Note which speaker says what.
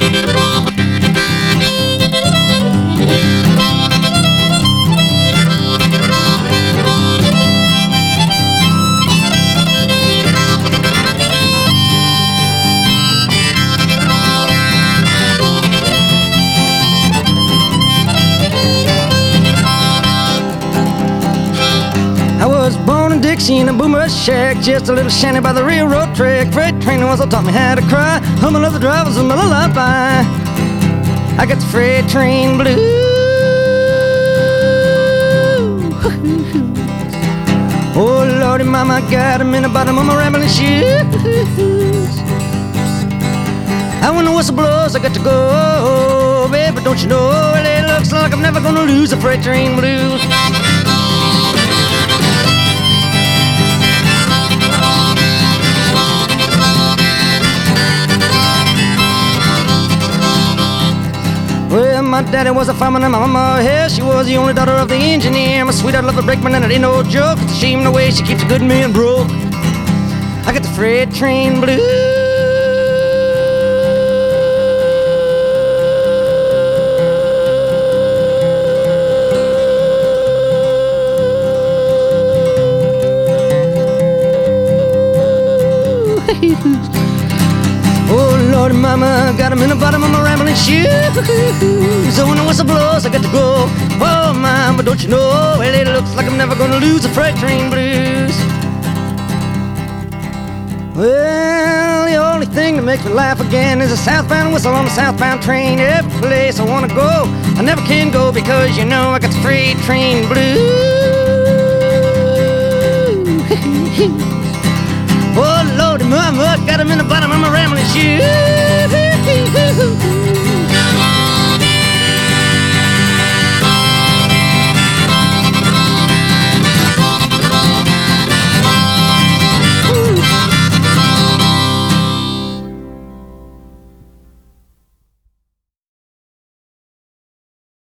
Speaker 1: Dixie in a boomer shack, just a little shanty by the railroad track. Freight train once taught me how to cry. Humming of the drivers and the lullaby. I got the freight train blues. Oh Lordy, mama, got 'em in the bottom of my rambling shoes. And when the whistle blows, I got to go, baby. Don't you know it looks like I'm never gonna lose the freight train blues. Well, my daddy was a fireman and my mama, yeah, she was the only daughter of the engineer. My sweetheart loved a brakeman and it ain't no joke. It's a shame the way she keeps a good man broke. I got the freight train blues. Oh Lord, mama, got 'em in the bottom of my rambling shoes. So when the whistle blows, I got to go. Oh mama, don't you know? Well, it looks like I'm never gonna lose the freight train blues. Well, the only thing that makes me laugh again is a southbound whistle on a southbound train. Every place I wanna go, I never can go because you know I got the freight train blues. Oh Lordy, mama, got 'em in the bottom of my rambling shoes.